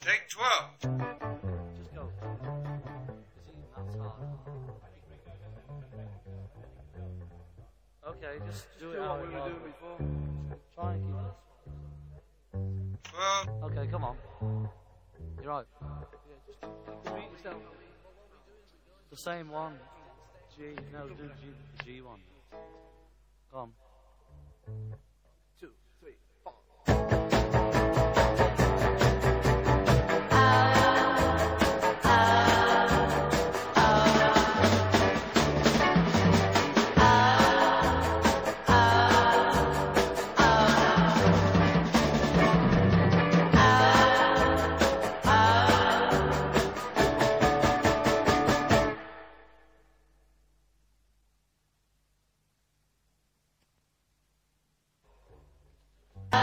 Take 12. Just go. That's hard. Okay, just do it how we were doing before. Try and keep it. 12. Okay, come on. You're right. Yeah, just repeat yourself. The same one. G. No, do G one. Come on.